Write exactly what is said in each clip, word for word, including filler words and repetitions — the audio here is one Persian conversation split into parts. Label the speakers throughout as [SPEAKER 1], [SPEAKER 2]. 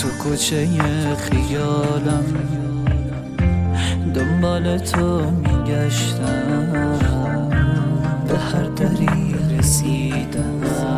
[SPEAKER 1] تو کوچه خیالم دنبال تو میگشتم، به هر دری رسیدم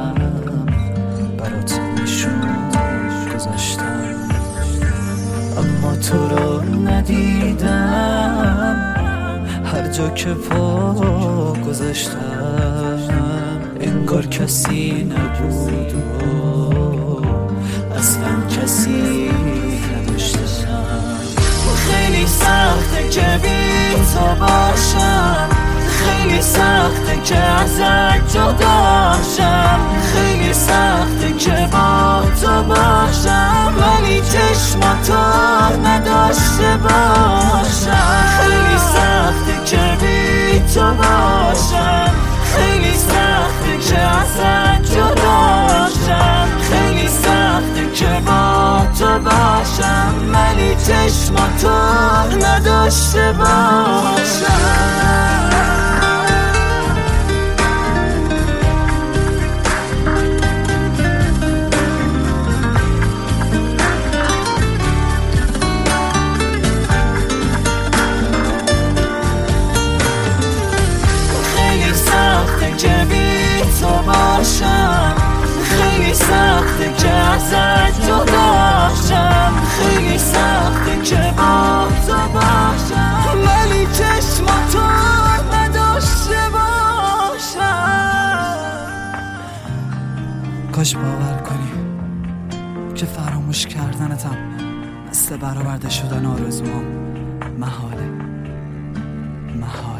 [SPEAKER 1] برات نشون گذاشتم، اما تو رو ندیدم. هر جا که پا گذاشتم انگار کسی نبود و اصلا کسی نداشتم. خیلی سخته که بی تو باشم، خیلی سخته که ازت جداشم، خیلی سخته که با تو باشم ولی چشماتو نداشته باشم. خیلی سخته که بی تو باشم، خیلی سخته که ازت جداشم، خیلی سخته که با تو باشم ولی چشماتو نداشته باشم. که بی تو باشم، خیلی سخته که ازت جداشم، خیلی سخته که با تو باشم ولی چشماتو نداشته باشم. کاش باور کنی که فراموش کردنتم مثل برآورده شدن آرزوام محاله محاله.